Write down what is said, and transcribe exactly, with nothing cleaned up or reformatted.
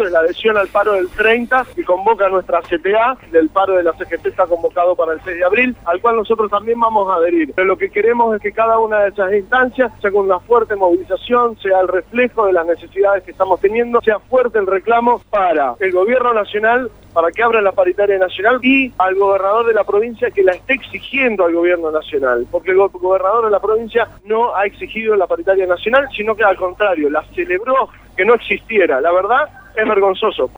es la adhesión al paro del treinta que convoca nuestra C T A, del paro de la C G T está convocado para el seis de abril, al cual nosotros también vamos a adherir. Pero lo que queremos es que cada una de esas instancias sea con una fuerte movilización, sea el reflejo de las necesidades que estamos teniendo, sea fuerte el reclamo para el gobierno nacional, para que abra la paritaria nacional, y al gobernador de la provincia que la esté exigiendo al gobierno nacional, porque el go gobernador de la provincia no ha exigido la paritaria nacional, sino que al contrario, la celebró que no existiera. La verdad es vergonzoso.